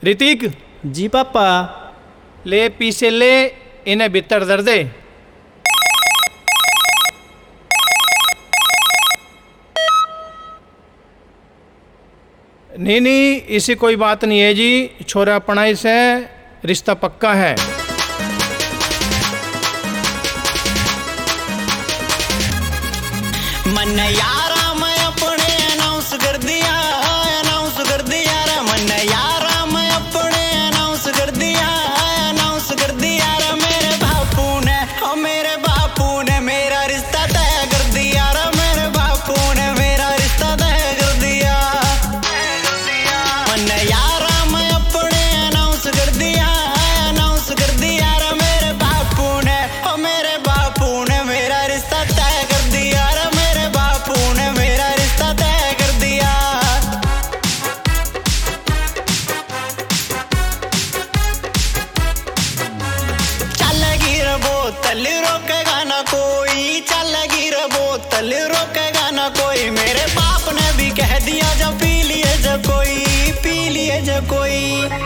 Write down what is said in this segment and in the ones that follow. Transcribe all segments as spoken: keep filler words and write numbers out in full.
ऋतिक। जी पापा। ले पीछे ले, इन्हें भीतर धर दे। नहीं नहीं, इसी कोई बात नहीं है जी, छोरा पढ़ाई से रिश्ता पक्का है। मन यारा मैं अपने अनाउंस कर दिया, अनाउंस कर दिया रे। मन यारा मैं अपने अनाउंस कर दिया, अनाउंस कर दिया रे। मेरे बापू ने, ओ मेरे बापू ने मेरा रिश्ता तय कर दिया रे। मेरे बापू ने मेरा रिश्ता तय कर दिया। मन यारा मैं अपने अनाउंस कर दिया, अनाउंस कर दिया रे। मेरे बापू ने, ओ मेरे बापू ने मेरा रिश्ता तय कर दिया रे। मेरे बापू ने मेरा रिश्ता तय कर दिया। चलेगी रे बोतल रोकेगा ना कोई, चलेगी रे बोतल रोकेगा ना कोई। मेरे बाप ने भी कह दिया जब पी लिए जब कोई, पी लिए जब कोई।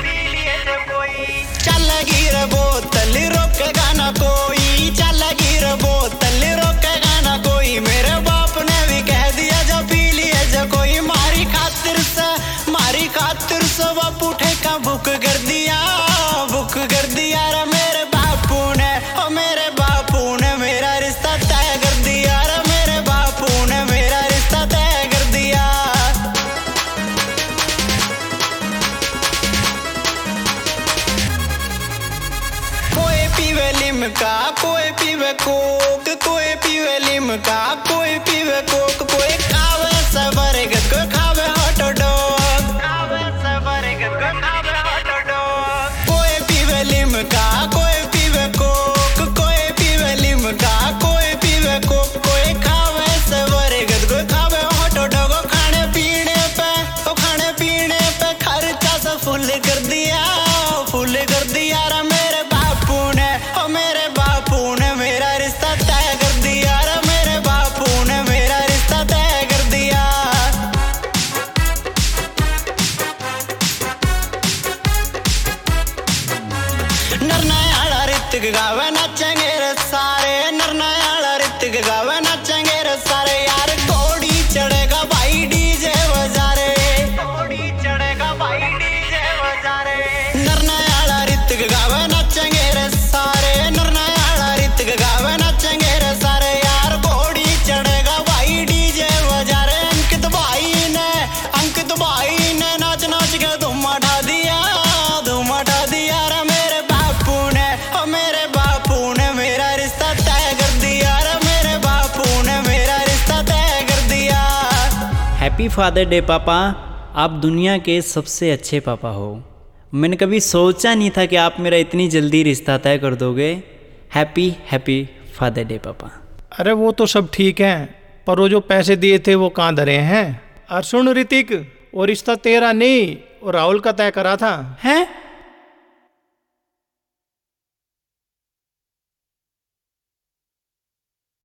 चलेगी रे बोतल रोकेगा ना कोई, चलेगी रे बोतल रोकेगा ना कोई। मेरे बाप ने भी कह दिया जब पी लिए जब कोई। मारी खातिर से, मारी खातिर से बापू ठेका बुक कर दिया, बुक कर दिया रे। मेरे बापू ने, ओ मेरे बापू ने मेरा रिश्ता तय कर दिया रे। मेरे बापू ने मेरा रिश्ता तय कर दिया। कोई पीवे लिमका, कोई पीवे कोक, कोई पीवे लिमका, कोई पीवे कोक। कोई खावे सबरगद, कोई खावे हॉट डॉग, खावे सबरगद, कोई खावे हॉट डॉग। कोई पीवे लिमका, कोई पीवे कोक, कोई पीवे लिमका, कोई पीवे कोक। कोई खावे सबरगद, कोई खावे हॉट डॉग। खाने पीने पे, ओ खाने पीने पे खर्चा सब फुल कर दिया, फुल कर दिया रे। मेरे बापू ने, ओ मेरे बापू ने मेरा रिश्ता तय कर दिया रे। मेरे बापू ने मेरा रिश्ता तय कर दिया। नरनायाला ऋतिक गावे नाचेंगे रे सारे, नरनायाला ऋतिक गावे नाचेंगे रे सारे। यार घोड़ी चढ़ेगा भाई डीजे बजा रे, घोड़ी चढ़ेगा भाई डीजे बजा रे। नरनायाला ऋतिक गावे नाचेंगे रे सारे, नरनायाला ऋतिक गावे नाचेंगे रे सारे। यार घोड़ी चढ़ेगा भाई डीजे बजा रे। अंकित भाई ने, अंकित भाई ने नाच नाच के धूम मचा दिया, धूम मचा दिया रे। मेरे बापू ने, ओ मेरे बापू ने मेरा रिश्ता तय कर दिया रे। मेरे बापू ने मेरा रिश्ता तय कर दिया। हैप्पी फादर डे पापा। आप दुनिया के सबसे अच्छे पापा हो। मैंने कभी सोचा नहीं था कि आप मेरा इतनी जल्दी रिश्ता तय कर दोगे। हैप्पी हैप्पी फादर डे पापा। अरे वो तो सब ठीक है, पर वो जो पैसे दिए थे वो कहाँ धरे हैं? और सुन ऋतिक, वो रिश्ता तेरा नहीं, वो राहुल का तय करा था। हैं?